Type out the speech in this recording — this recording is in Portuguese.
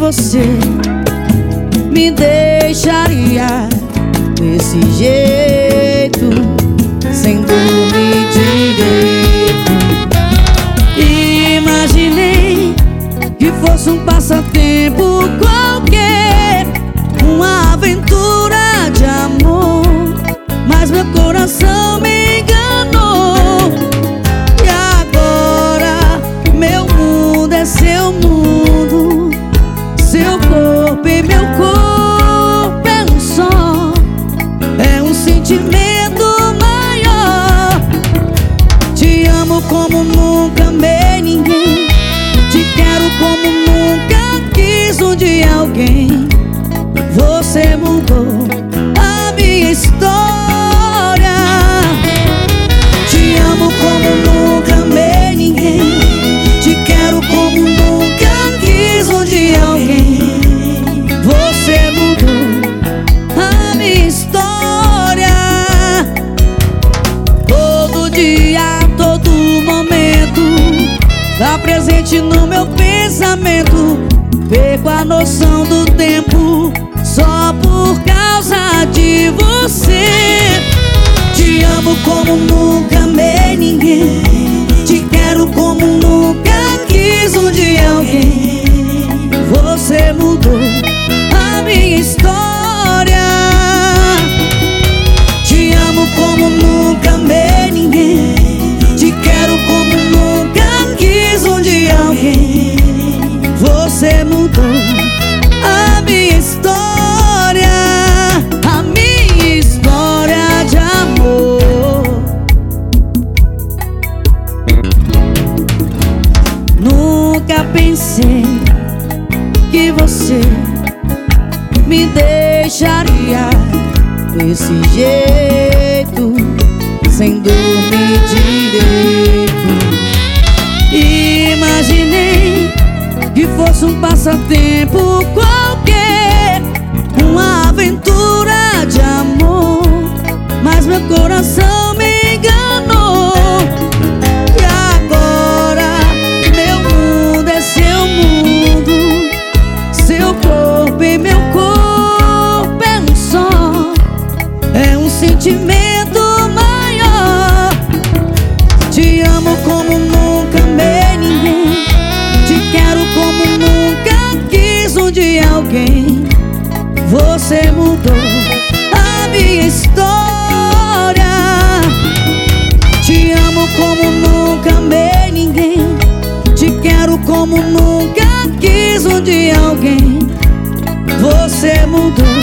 você me deixaria desse jeito, sem dormir direito. Imaginei que fosse um passatempo qualquer, uma aventura de amor, mas meu coração me enganou. E agora meu mundo é seu mundo, seu corpo e meu corpo é um só. É um sentimento maior. Te amo como nunca amei ninguém, te quero como nunca quis um dia alguém. Você mudou a minha história. Te amo como nunca amei ninguém, te quero como nunca quis um dia alguém. Você mudou a minha história. Todo dia, todo momento, tá presente no meu pensamento. Perco a noção do tempo só por causa de você. Te amo como nunca amei ninguém, te quero como nunca quis um dia alguém. Você mudou a minha história. Te amo como nunca amei ninguém, te quero como nunca quis um dia alguém. Você mudou a minha história, a minha história de amor. Nunca pensei que você me deixaria desse jeito, sem dormir direito. Imaginei que fosse um passatempo qualquer, uma aventura de amor, mas meu coração me enganou. E agora meu mundo é seu mundo, seu corpo e meu corpo é um só. É um sentimento maior. Te amo como nunca amei ninguém, te quero como nunca quis um dia alguém. Você mudou a minha história. Te amo como nunca amei ninguém, te quero como nunca quis um dia alguém. Você mudou